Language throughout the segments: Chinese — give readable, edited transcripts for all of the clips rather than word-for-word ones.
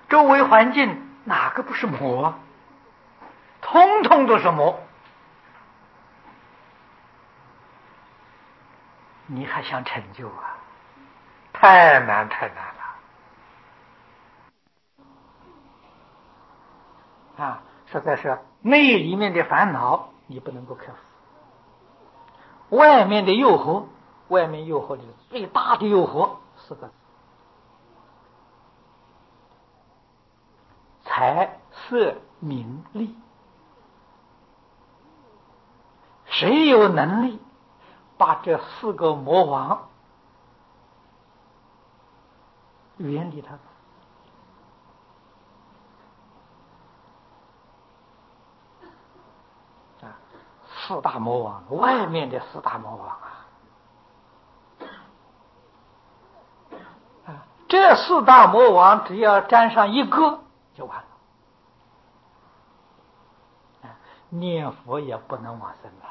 周围环境哪个不是魔？通通都是魔。你还想成就啊？太难太难了啊！实在是内里面的烦恼你不能够克服，外面的诱惑，外面诱惑的最大的诱惑四个字：财色名利。谁有能力把这四个魔王远离他？四大魔王，外面的四大魔王这四大魔王只要沾上一个就完了，念佛也不能往生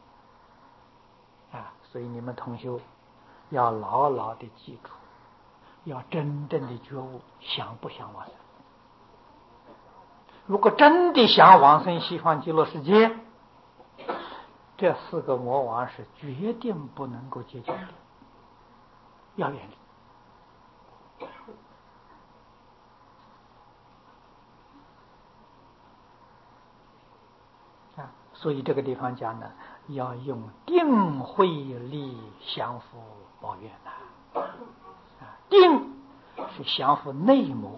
了所以你们同修要牢牢的记住，要真正的觉悟，想不想往生？如果真的想往生西方极乐世界，这四个魔王是决定不能够解决的，要远离。所以这个地方讲呢，要用定慧力降伏魔怨定是降伏内魔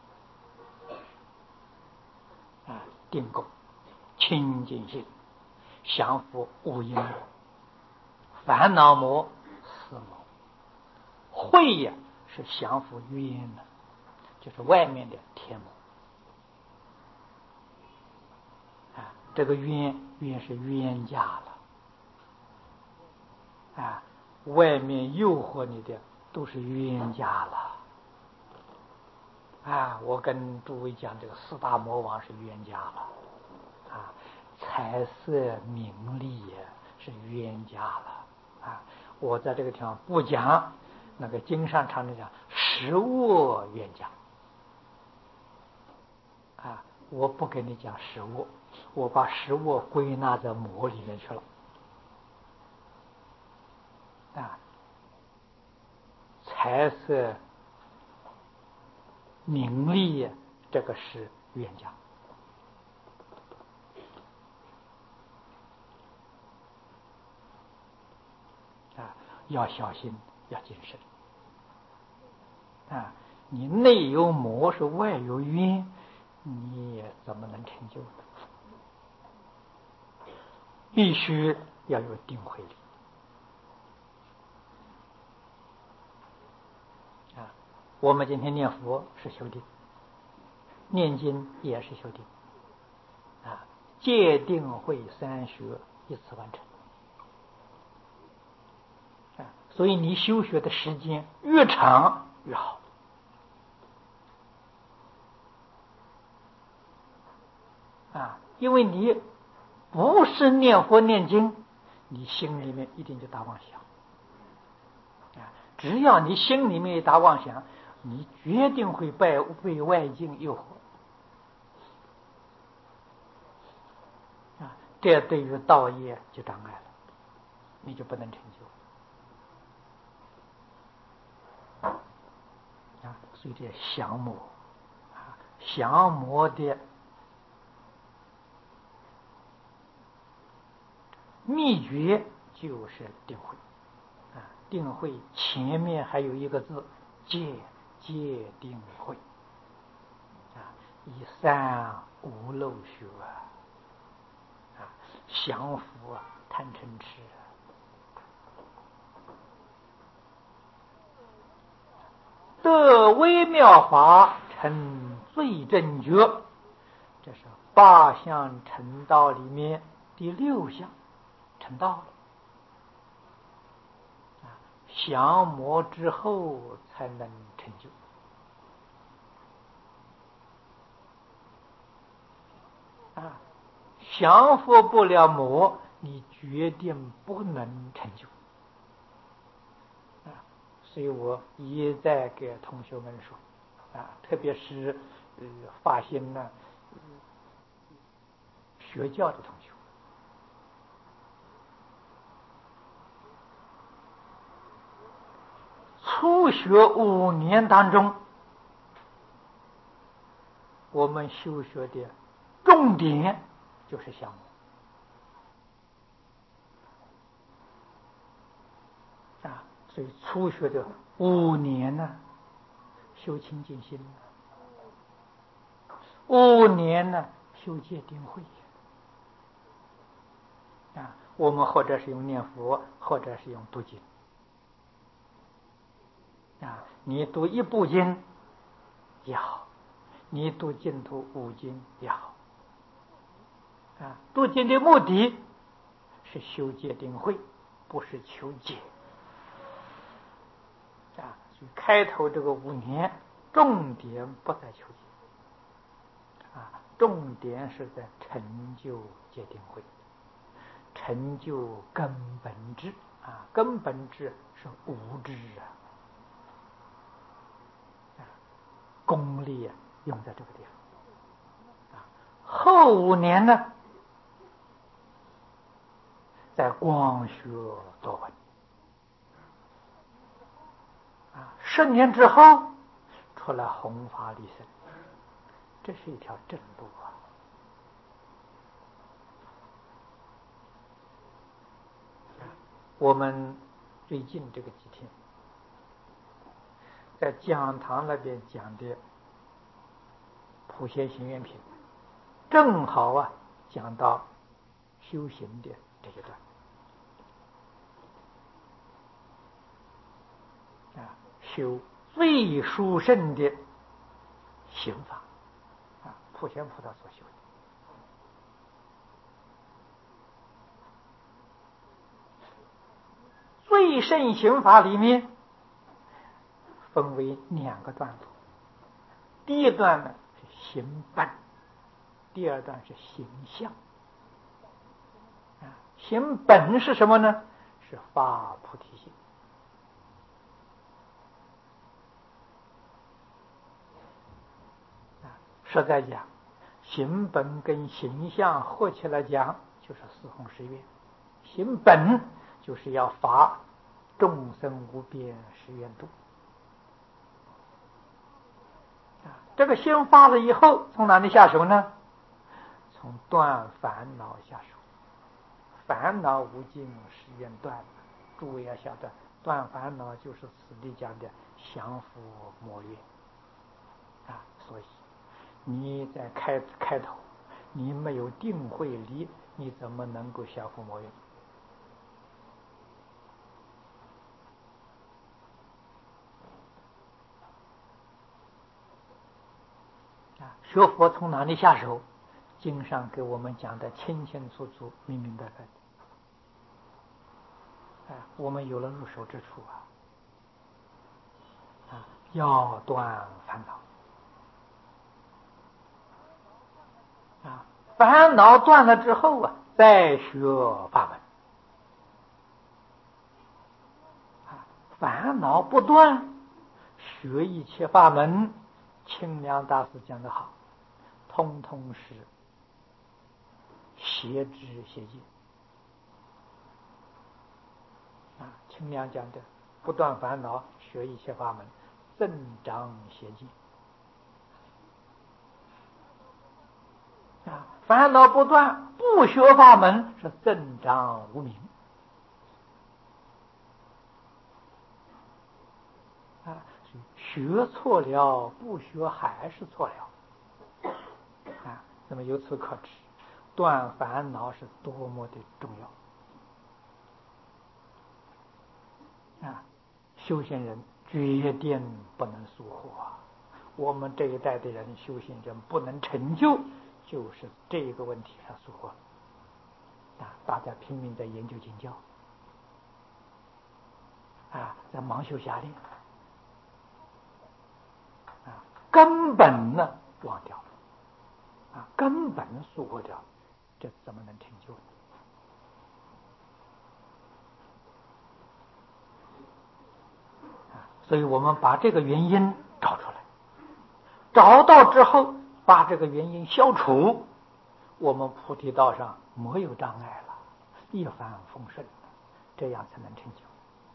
定功清净心，降伏无因魔、烦恼魔、死魔。慧呀是降伏冤的，就是外面的天魔这个冤是冤家了外面诱惑你的都是冤家了我跟诸位讲，这个四大魔王是冤家了财色名利是冤家了我在这个地方不讲那个经上常常讲十恶冤家我不跟你讲十恶，我把十恶归纳在魔里面去了财色名利这个是冤家要小心，要谨慎你内有魔是外有冤，你也怎么能成就呢？必须要有定慧力我们今天念佛是修定，念经也是修定戒定慧三学一次完成所以你修学的时间越长越好因为你不是念佛念经，你心里面一定就打妄想只要你心里面一打妄想，你决定会被外境诱惑这对于道业就障碍了，你就不能成就所以这降魔降魔的秘诀就是定慧定慧前面还有一个字戒定慧以三无漏学降伏贪嗔痴得微妙法成最正觉，这是八相成道里面第六项成道了降魔之后才能成就降服不了魔，你决定不能成就所以我一再给同学们说特别是发心呢学教的同学，初学5年当中，我们修学的重点就是降魔啊，所以初学的5年呢，修清净心，5年呢，修戒定慧啊。我们或者是用念佛，或者是用读经啊。你读一部经也好，你读净土5经也好啊。读经的目的是修戒定慧，不是求解啊。所以开头这个5年，重点不在求解啊，重点是在成就戒定慧，成就根本智啊。根本智是无知功力用在这个地方啊。后5年呢，在光学多闻啊。10年之后出来弘法利生，这是一条正路啊。我们最近这个几天在讲堂那边讲的普贤行愿品，正好啊讲到修行的这一段啊，修最殊胜的行法啊，普贤菩萨所修的。最胜行法里面分为2个段落，第一段呢是行本，第2段是行相啊。行本是什么呢？是发菩提心啊。实在讲，行本跟行相合起来讲，就是四弘誓愿。行本就是要发众生无边誓愿度啊。这个心发了以后，从哪里下手呢？从断烦恼下手。烦恼无尽，誓愿断。诸位要晓得，断烦恼就是此地讲的降伏魔怨啊。所以你在开头你没有定慧力，你怎么能够降伏魔怨啊？学佛从哪里下手？经上给我们讲的清清楚楚、明明白白啊。我们有了入手之处啊，要断烦恼啊。烦恼断了之后啊，再学法门啊。烦恼不断，学一切法门，清凉大师讲得好，通通是邪知邪见啊。清凉讲的不断烦恼，学一切法门，增长邪见啊。烦恼不断，不学法门，是增长无明啊。学错了，不学还是错了啊。那么由此可知，断烦恼是多么的重要啊。修行人决定不能疏忽啊。我们这一代的人修行人不能成就，就是这一个问题上疏忽啊。大家拼命在研究经教啊，在盲修瞎练啊，根本呢忘掉了啊，根本疏忽掉，这怎么能成就呢？所以我们把这个原因找出来，找到之后把这个原因消除，我们菩提道上没有障碍了，一帆风顺，这样才能成就。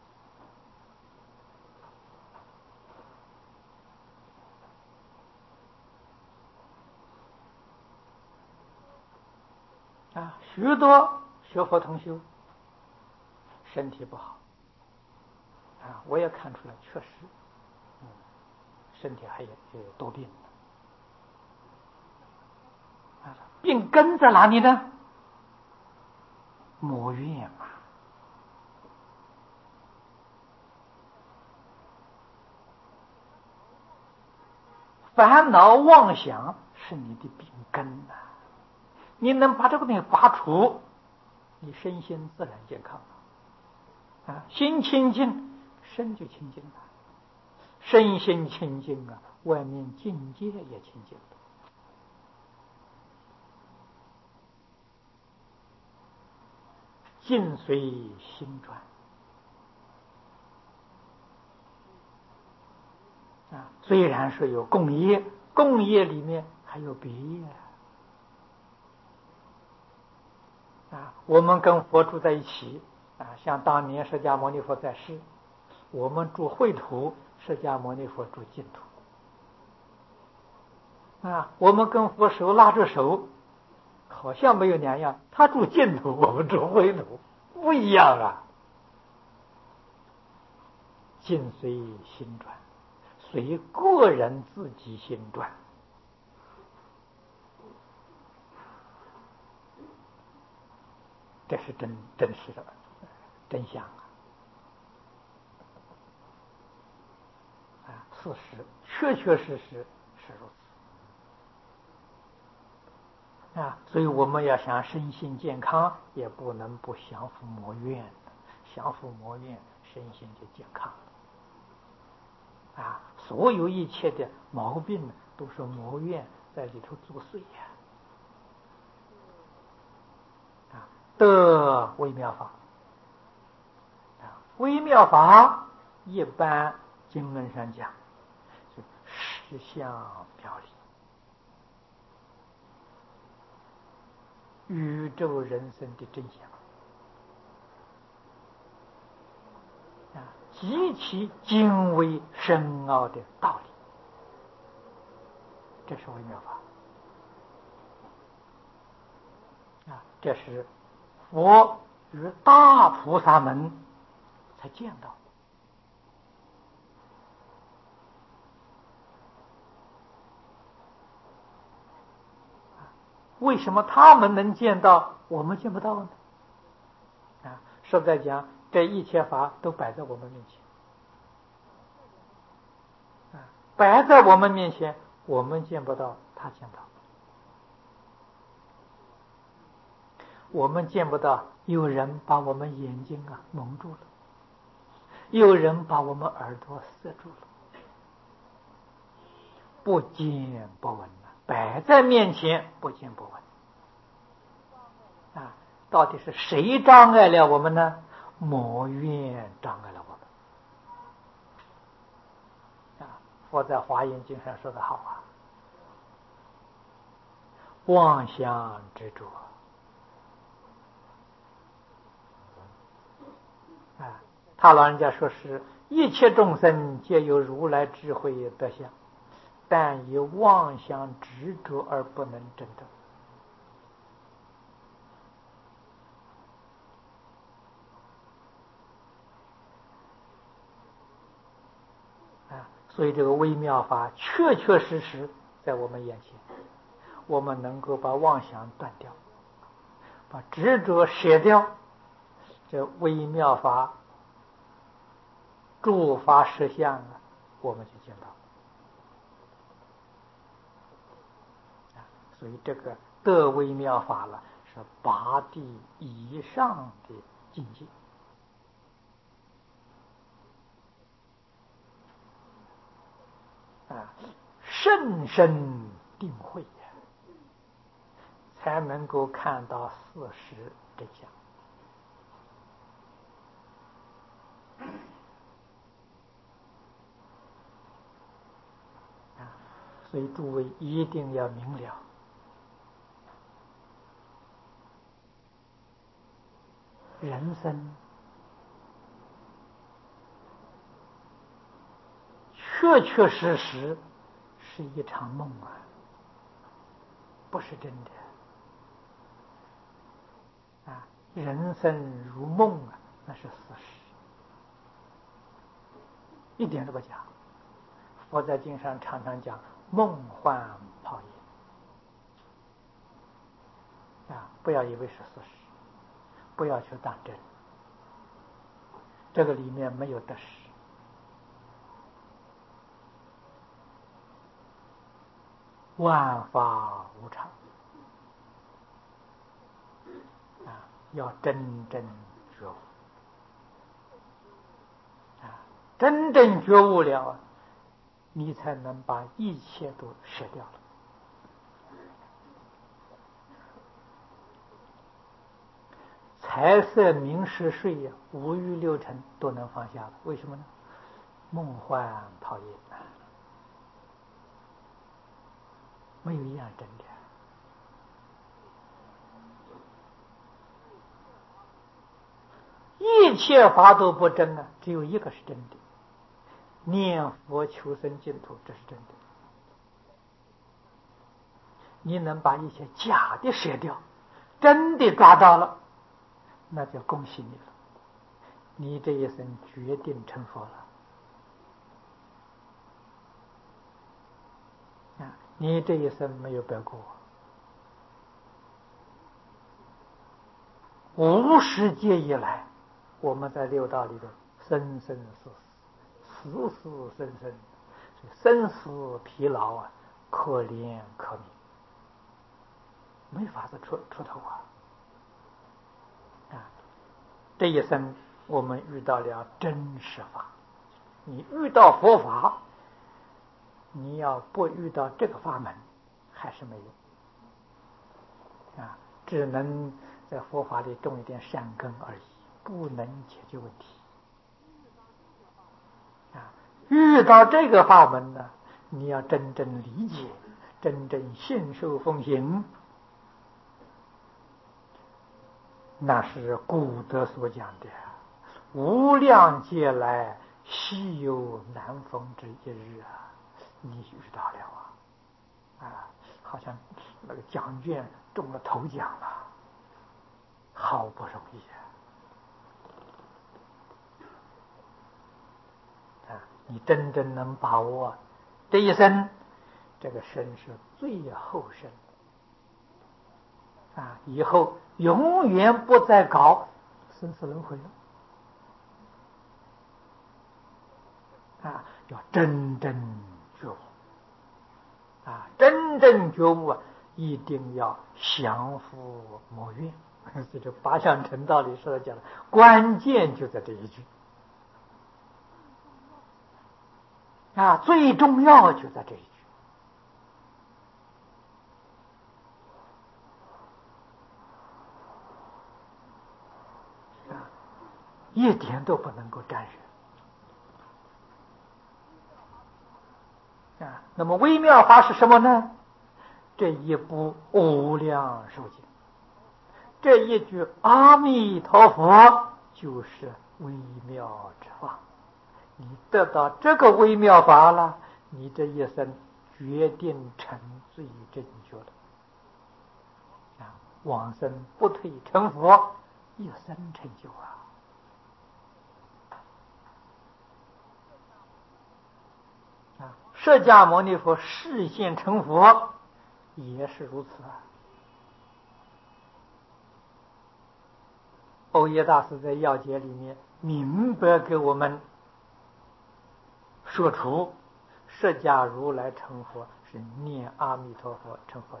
许多学佛同修身体不好我也看出来，确实，身体还有多病病根在哪里呢？魔怨嘛。烦恼妄想是你的病根你能把这个东西拔除，你身心自然健康心清净，身就清净了，身心清净外面境界也清净了。境随心转虽然是有共业，共业里面还有别业我们跟佛住在一起像当年释迦牟尼佛在世，我们住秽土，释迦牟尼佛住净土我们跟佛手拉着手，好像没有两样，他住净土，我们住秽土，不一样境随心转，随个人自己心转这是真实的真相事实确确实实是如此所以我们要想身心健康，也不能不降伏魔怨，降伏魔怨，身心就健康所有一切的毛病都是魔怨在里头作祟得微妙法微妙法一般经论上讲就实相表里，宇宙人生的真相极其精微深奥的道理，这是微妙法这是佛与大菩萨们才见到为什么他们能见到，我们见不到呢？实在讲，这一切法都摆在我们面前摆在我们面前，我们见不到，他见到。我们见不到，有人把我们眼睛蒙住了，有人把我们耳朵塞住了，不见不闻摆在面前，不见不闻到底是谁障碍了我们呢？魔怨障碍了我们佛在华严经上说得好妄想执着他老人家说是一切众生皆有如来智慧德相，但以妄想执着而不能证得所以这个微妙法确确实实在我们眼前，我们能够把妄想断掉，把执着舍掉，这微妙法诸法实相我们就见到所以这个得微妙法了，是八地以上的境界甚深定慧才能够看到事实真相所以诸位一定要明了，人生确确实实是一场梦啊，不是真的啊！人生如梦啊，那是事实，一点都不假。佛在经上常常讲梦幻泡影啊，不要以为是事实，不要去当真，这个里面没有得失。万法无常啊，要真正觉悟啊，真正觉悟了，你才能把一切都舍掉了。财色名食睡呀，五欲六尘都能放下了，为什么呢？梦幻泡影啊，没有一样真的。一切法都不真啊，只有一个是真的，念佛求生净土，这是真的。你能把一些假的舍掉，真的抓到了，那就恭喜你了，你这一生决定成佛了啊！你这一生没有白过，无始劫以来，我们在六道里头生生死死，死死生生，生死疲劳啊，可怜可悯，没法子出头啊！这一生我们遇到了真实法，你遇到佛法，你要不遇到这个法门，还是没有啊，只能在佛法里种一点善根而已，不能解决问题啊。遇到这个法门呢，你要真正理解，真正信受奉行，那是古德所讲的无量劫来稀有难逢之一日啊，你遇到了啊，好像那个奖券中了头奖了，好不容易啊！你真正能把握这一生，这个生是最后生啊，以后永远不再搞生死轮回了啊！要真正觉悟啊，真正觉悟啊，一定要降伏魔怨。这就八相成道里说的讲的，关键就在这一句啊，最重要就在这一句啊，一点都不能够沾染啊。那么微妙法是什么呢？这一部无量寿经，这一句阿弥陀佛就是微妙之法。你得到这个微妙法了，你这一生决定成最正觉了啊！往生不退成佛，一生成就啊！释迦牟尼佛示现成佛也是如此啊！欧耶大师在要解里面明白给我们说出释迦如来成佛是念阿弥陀佛成佛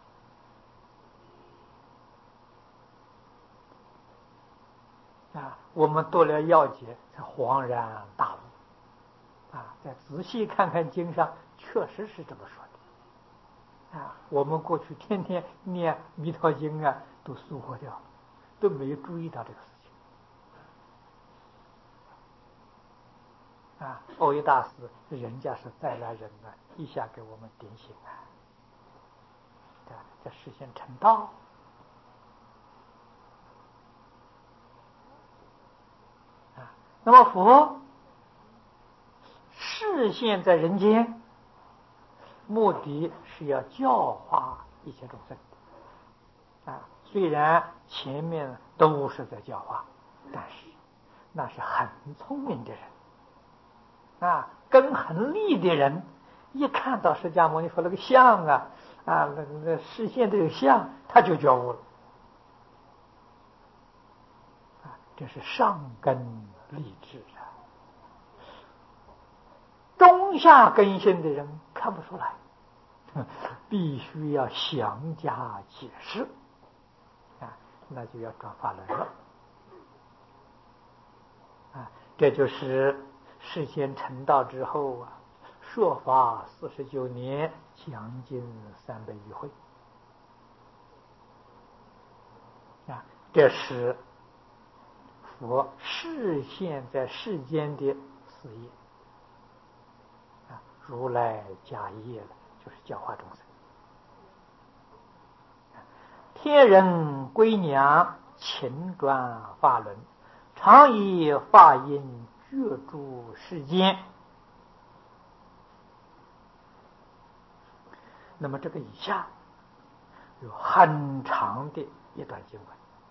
的啊！我们读了要解才恍然大悟啊！再仔细看看经上，确实是这么说的啊！我们过去天天念弥陀经啊，都疏忽掉了，都没有注意到这个事情欧一大师人家是再来人啊，一下给我们点醒这实现成道那么佛示现在人间，目的是要教化一切众生虽然前面都是在教化，但是那是很聪明的人根很利的人，一看到释迦牟尼佛那个像那视线这个像，他就觉悟了这是上根利智中下根性的人看不出来，必须要详加解释那就要转法轮了这就是事先成道之后说法49年，将近300余会这是佛示现在世间的事业如来家业就是教化众生。天人归娘，勤转法轮，常以法音觉诸世间。那么这个以下有很长的一段经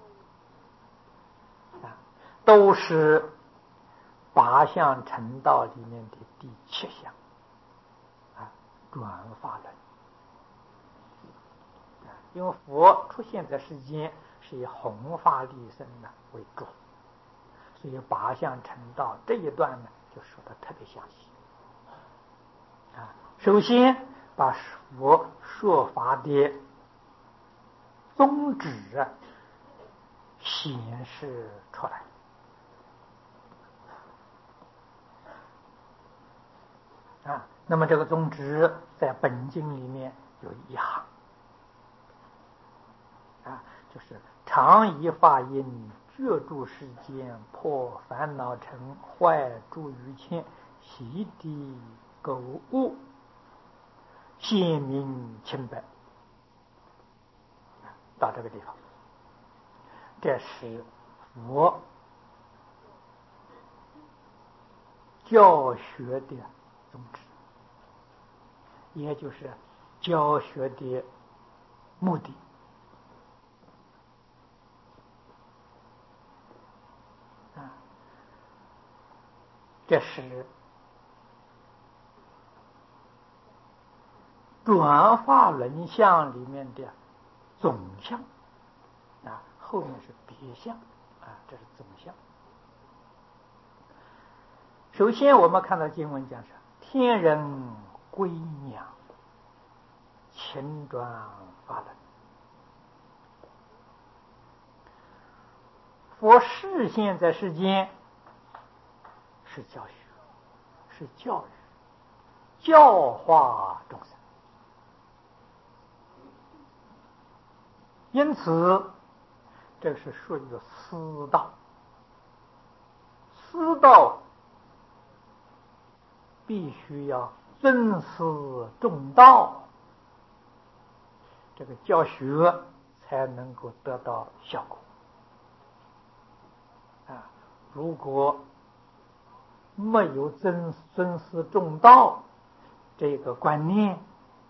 文都是八相成道里面的第7项转法轮。因为佛出现在世间是以弘法利生为主，所以八相成道这一段呢就说的特别详细首先把佛说法的宗旨显示出来那么这个宗旨在本经里面有一行就是常以法音觉诸世间，破烦恼尘，坏诸余牵，洗涤垢污，显明清白到这个地方，这是佛教学的宗旨，也就是教学的目的这是转法轮相里面的总相后面是别相这是总相。首先我们看到经文讲是天人归娘，勤转法轮。佛示现在世间是教学，是教育，教化众生。因此这是属于私道，私道必须要尊师重道，这个教学才能够得到效果如果没有尊师重道这个观念，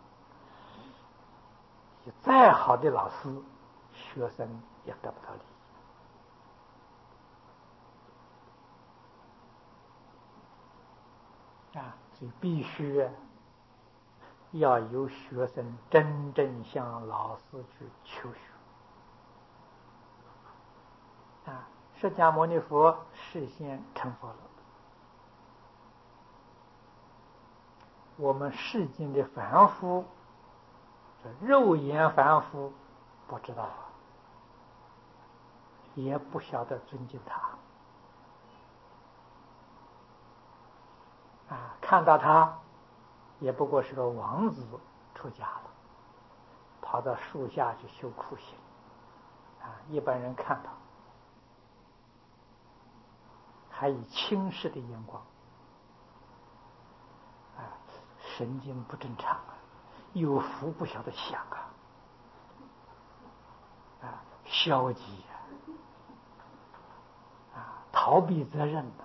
再好的老师，学生也得不到利益所以必须要有学生真正向老师去求学释迦牟尼佛示现成佛了，我们世间的凡夫，肉眼凡夫不知道也不晓得尊敬他看到他也不过是个王子出家了，跑到树下去修苦行一般人看到还以轻视的眼光神经不正常啊，有福不晓得想消极逃避责任的，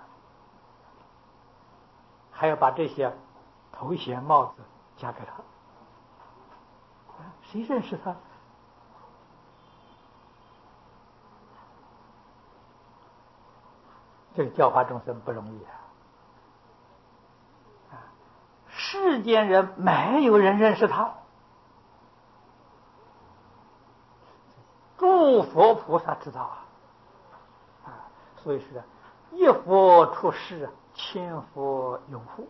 还要把这些头衔帽子加给他，谁认识他？这个教化众生不容易世间人没有人认识他，诸佛菩萨知道所以说一佛出世，千佛拥护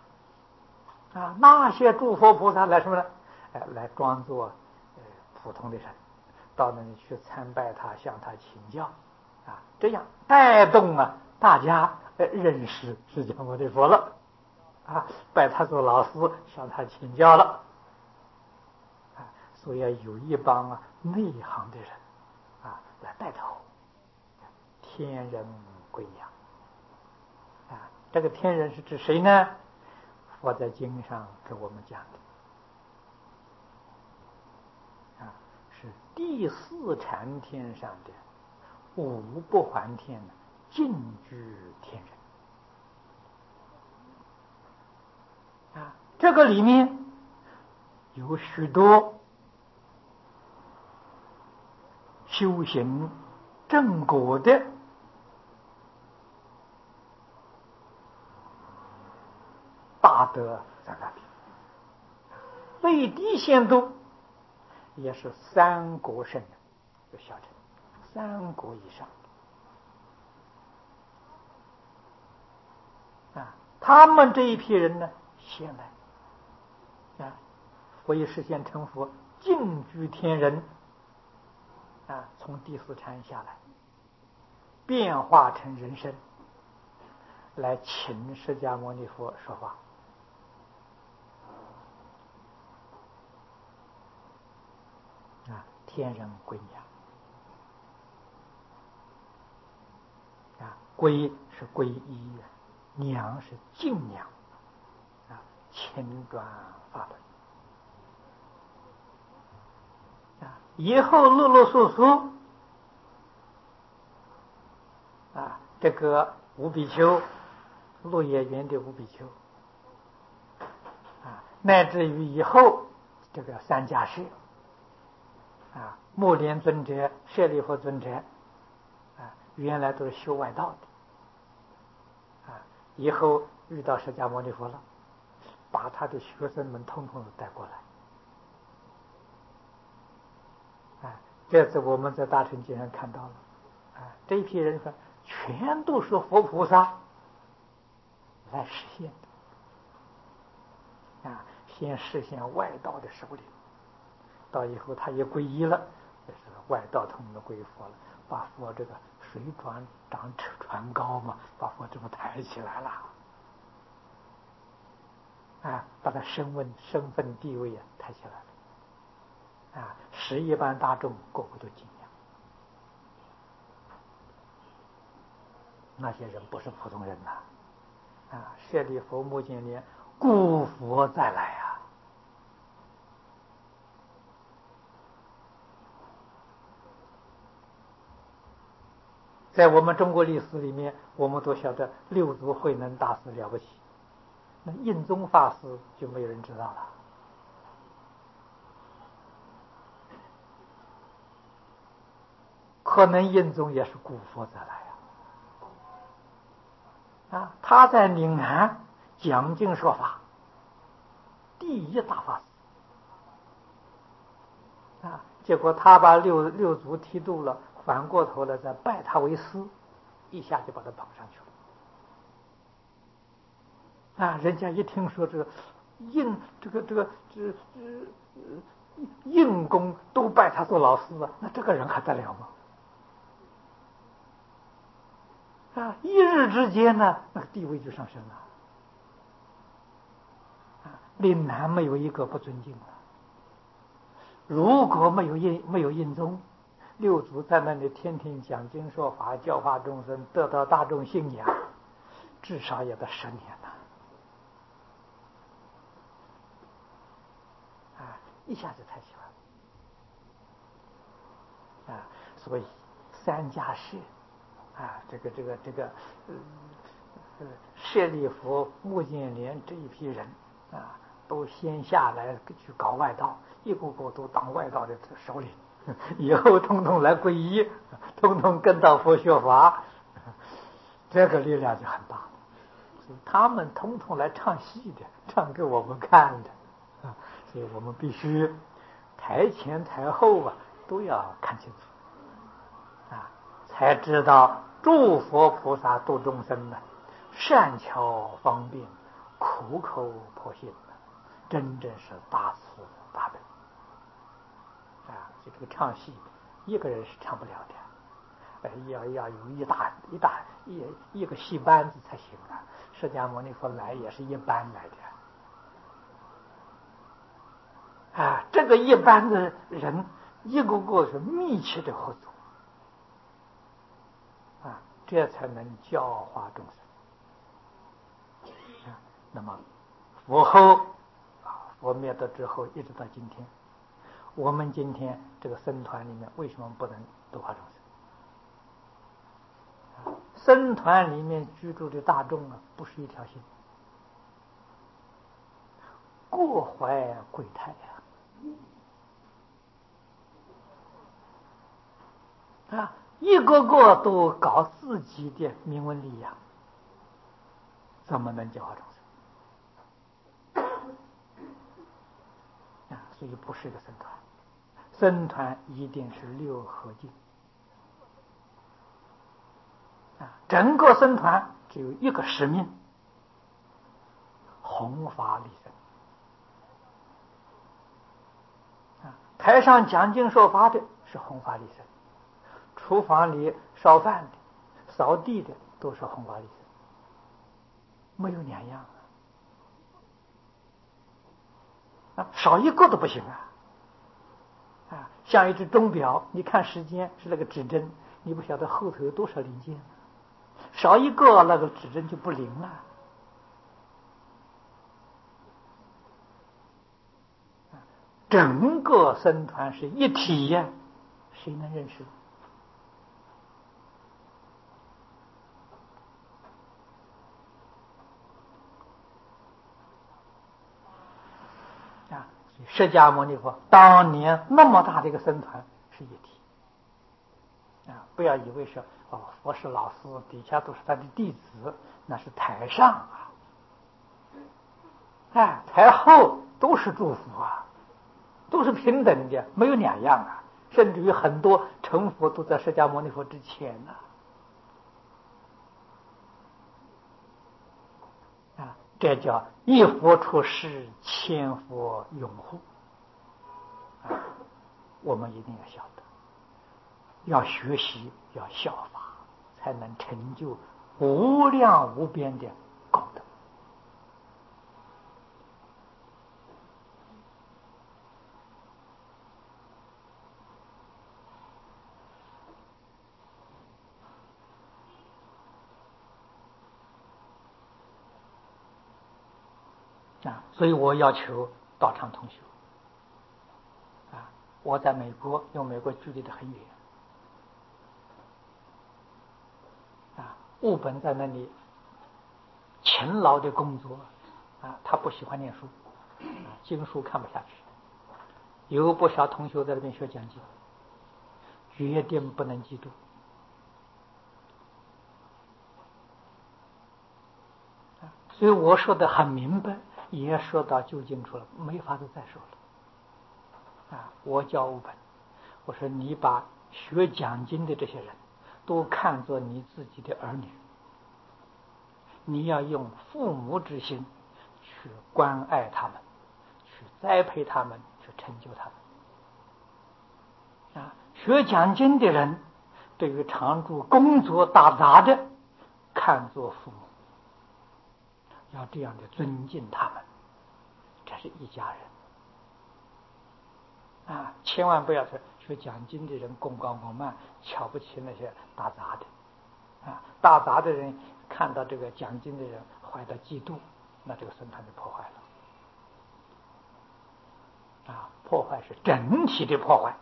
那些诸佛菩萨来什么呢？来装作普通的人，到那里去参拜他，向他请教这样带动大家认识释迦牟尼佛了拜他做老师，向他请教了所以有一帮内行的人来带头，天人归仰这个天人是指谁呢？佛在经上给我们讲的是第四禅天上的五不还天净居天人这个里面有许多修行正果的大德在那里，最低限度也是三国圣人，就晓得三国以上他们这一批人呢，先来佛以实现成佛，净居天人从第四禅下来，变化成人身，来请释迦牟尼佛说法天人归仰皈是皈依娘是敬娘千转法轮以后陆陆续续这个五比丘，鹿野园的五比丘乃至于以后这个三迦叶目连尊者、舍利弗尊者原来都是修外道的以后遇到释迦牟尼佛了，把他的学生们统统都带过来这次我们在大乘经上看到了这一批人说全都是佛菩萨来实现的先实现外道的首领，到以后他也皈依了，这是外道统统皈依佛了，把佛这个水涨船高嘛，把佛这么抬起来了把他身份地位抬起来了使一般大众个个都敬仰。那些人不是普通人舍利弗、目犍连故佛再来在我们中国历史里面，我们都晓得六祖慧能大师了不起，那印宗法师就没有人知道了可能印宗也是故佛再来他在岭南讲经说法，第一大法师结果他把六祖剃度了，反过头来再拜他为师，一下就把他捧上去了人家一听说这个印公都拜他做老师了，那这个人还得了吗？一日之间呢，那个地位就上升了岭南没有一个不尊敬的。如果没有印宗，六祖在那里天天讲经说法，教化众生，得到大众信仰，至少也得10年一下子抬起来啊。所以三家舍啊，舍利弗、目犍连这一批人啊，都先下来去搞外道，一个个都当外道的首领，以后通通来皈依，通通跟到佛学法，这个力量就很大。他们统统来唱戏的，唱给我们看的啊！所以我们必须台前台后啊都要看清楚啊，才知道诸佛菩萨度众生呢，善巧方便，苦口婆心的，真正是大慈大悲啊！所以这个唱戏一个人是唱不了的，要有一个戏班子才行啊！释迦牟尼佛来也是一班来的啊，这个一班的人一个个是密切的合作啊，这才能教化众生啊。那么佛后佛灭的之后，一直到今天，我们今天这个僧团里面为什么不能度化众生？僧团里面居住的大众啊，不是一条心，各怀鬼胎啊，一个个都搞自己的名闻利养，怎么能教化众生啊？所以不是一个僧团，僧团一定是六合敬啊！整个僧团只有一个使命：弘法利生啊！台上讲经说法的是弘法利生，厨房里烧饭的、扫地的都是弘法利生，没有两样啊！少一个都不行啊！像一只钟表，你看时间是那个指针，你不晓得后头有多少零件，少一个那个指针就不灵了。整个僧团是一体呀，谁能认识？啊，释迦牟尼佛当年那么大的一个僧团是一体啊！不要以为说佛是老师，底下都是他的弟子，那是台上啊，台后都是祝福啊，都是平等的，没有两样啊！甚至于很多成佛都在释迦牟尼佛之前呢啊！这叫一佛出世，千佛拥护啊！我们一定要晓得，要学习，要效法，才能成就无量无边的功德啊！所以我要求道场同学啊，我在美国，因为美国距离的很远啊，务本在那里勤劳的工作啊，他不喜欢念书啊，经书看不下去，有不少同学在那边学讲经，决定不能记住啊，所以我说的很明白，也说到究竟处了，没法子再说了啊！我教务本，我说你把学讲经的这些人都看作你自己的儿女，你要用父母之心去关爱他们，去栽培他们，去成就他们啊！学讲经的人对于常住工作打杂的看作父母，要这样的尊敬他们，这是一家人啊！千万不要说学讲经的人功高过慢，瞧不起那些打杂的啊！打杂的人看到这个讲经的人怀到嫉妒，那这个僧团就破坏了啊！ 破坏是整体的破坏，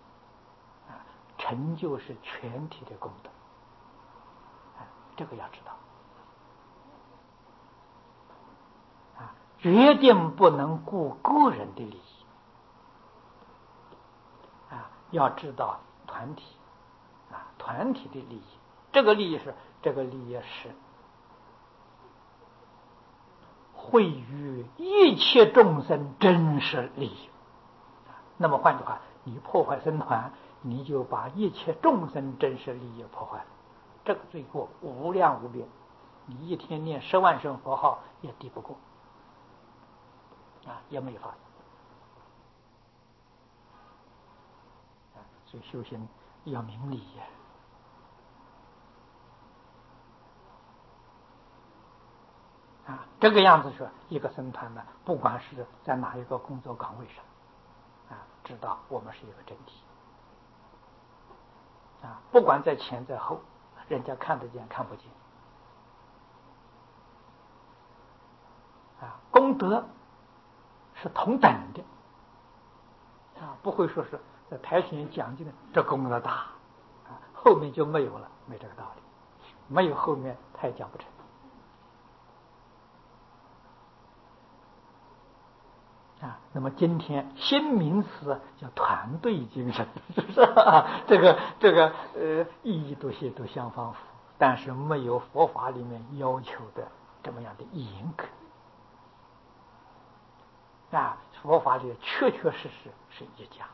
成就是全体的功德，这个要知道，决定不能顾个人的利益，要知道团体，团体的利益，这个利益是会与一切众生真实利益。那么换句话，你破坏僧团，你就把一切众生真实利益破坏了，这个罪过无量无边，你一天念10万声佛号也抵不过，也没法子。所以修行要明理呀。这个样子说，一个僧团呢，不管是在哪一个工作岗位上，知道我们是一个整体，不管在前在后，人家看得见看不见，功德是同等的，不会说是在台前讲经的这功德大，后面就没有了，没这个道理，没有后面他也讲不成。那么今天新名词叫团队精神，是不是？这个意义都相仿佛，但是没有佛法里面要求的这么样的严格。佛法里确确实实是一家，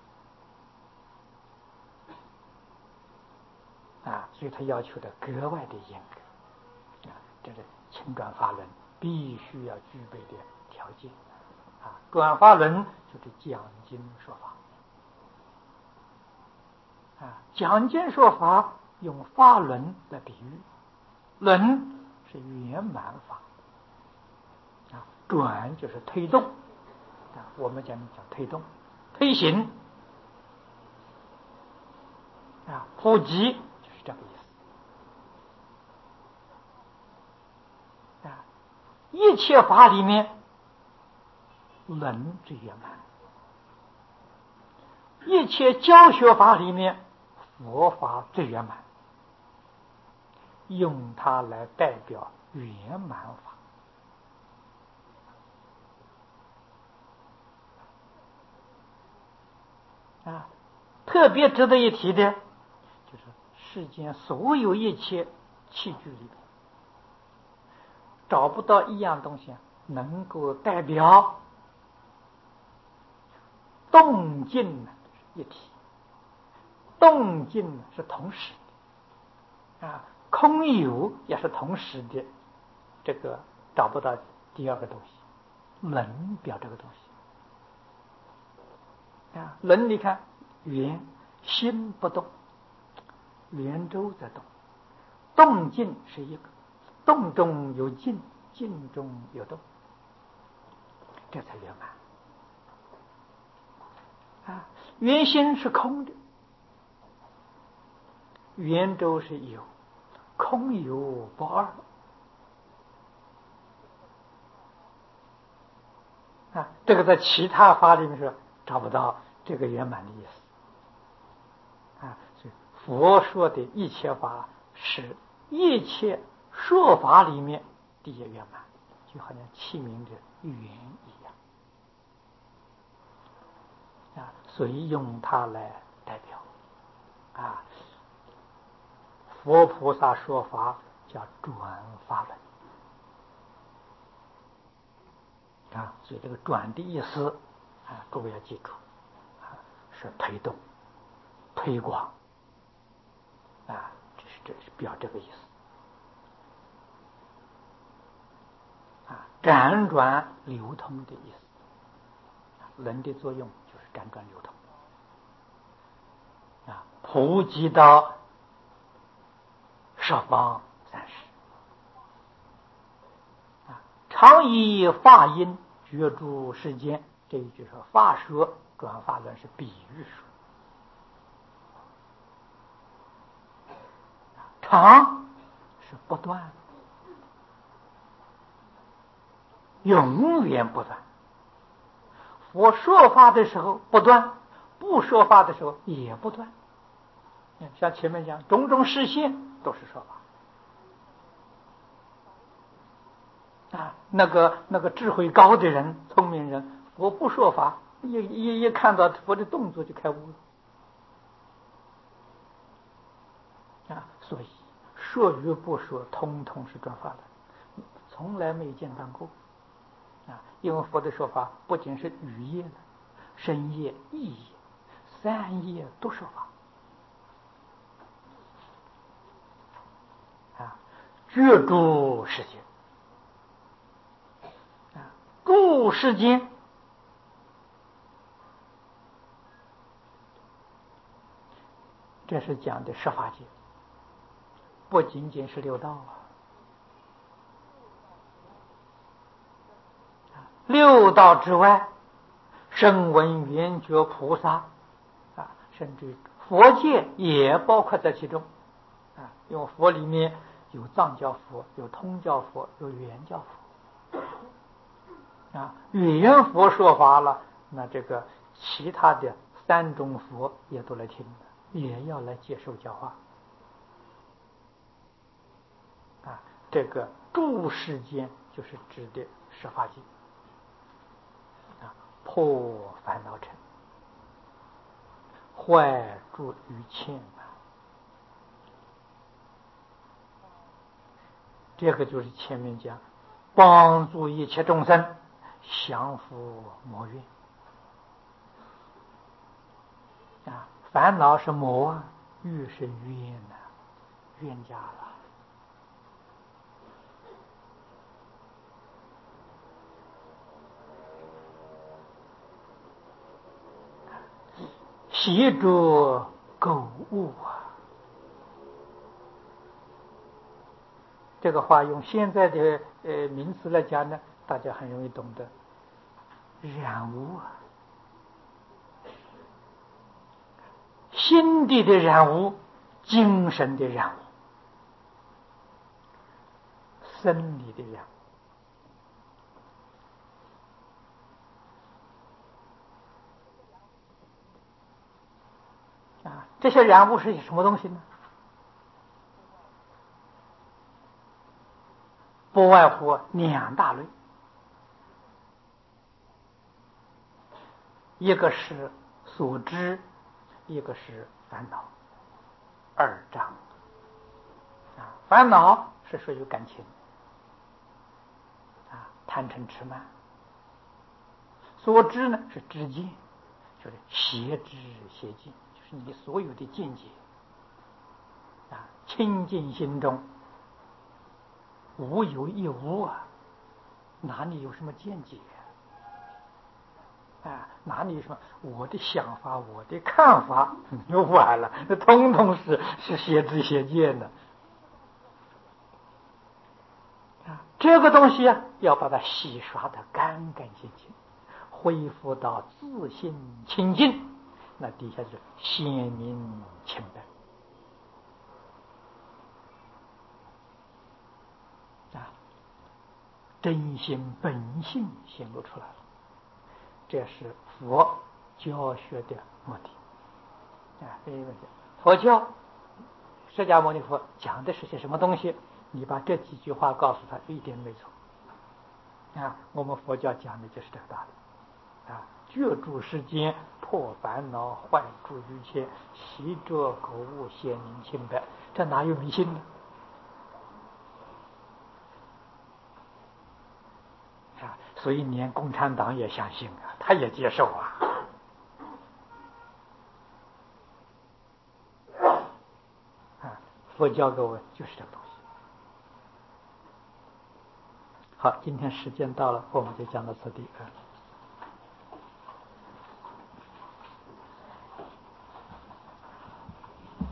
所以他要求的格外的严格。这是请转法轮必须要具备的条件。转法轮就是讲经说法，讲经说法用法轮来比喻，轮是圆满法，转就是推动，我们讲推动、推行，普及就是这个意思。一切法里面，轮最圆满；一切教学法里面，佛法最圆满，用它来代表圆满法。特别值得一提的，就是世间所有一切器具里面，找不到一样东西能够代表动静一体，动静是同时的，空有也是同时的，这个找不到第二个东西，轮表这个东西。轮你看，圆心不动，圆周在动，动静是一个，动中有静，静中有动，这才圆满。圆心是空的，圆周是有，空有不二。这个在其他法里面是找不到这个圆满的意思。所以佛说的一切法是一切说法里面第一圆满，就好像器皿的圆一样。所以用它来代表。佛菩萨说法叫转法轮。所以这个转的意思，各位要记住，是推动、推广，这是表这个意思。辗转流通的意思，轮的作用就是辗转流通。普及到十方三世，常以法音觉诸世间，这一句说法说转法轮是比喻说，常是不断，永远不断。 佛说法的时候不断，不说法的时候也不断。像前面讲，种种实现都是说法啊。那个智慧高的人、聪明人，佛不说法，一看到佛的动作就开悟了啊。所以说与不说，通通是转法的，从来没间断过啊。因为佛的说法不仅是语业的，身业、意业、三业都说法。觉诸世间诸世间这是讲的十法界，不仅仅是六道六道之外，声闻缘觉菩萨甚至佛界也包括在其中因为佛里面有藏教佛，有通教佛，有语言教佛语言佛说法了，那这个其他的三种佛也都来听，也要来接受教化这个诸世间就是指的十法界破烦恼尘，坏诸于欠这个就是前面讲帮助一切众生降伏魔怨烦恼是魔，欲是冤冤家了。习着购物这个话用现在的名词来讲呢，大家很容易懂得。染污心地的染污，精神的染污，生理的染污这些染污是什么东西呢？不外乎两大类，一个是所知，一个是烦恼，二障烦恼是属于感情贪嗔痴慢，所知呢是知见，就是邪知邪见，就是你所有的见解清净心中无有一无哪里有什么见解哪里有什么我的想法，我的看法就完了，那通通是邪知邪见的这个东西要把它洗刷得干干净净，恢复到自信清净，那底下是鲜明清白真心本性显露出来了，这是佛教学的目的佛教释迦牟尼佛讲的是些什么东西，你把这几句话告诉他一点没错我们佛教讲的就是这个道理觉诸世间，破烦恼，坏诸于切，习着口悟，显明清白，这哪有迷信呢所以连共产党也相信他也接受佛教各位就是这个东西。好，今天时间到了，我们就讲到此地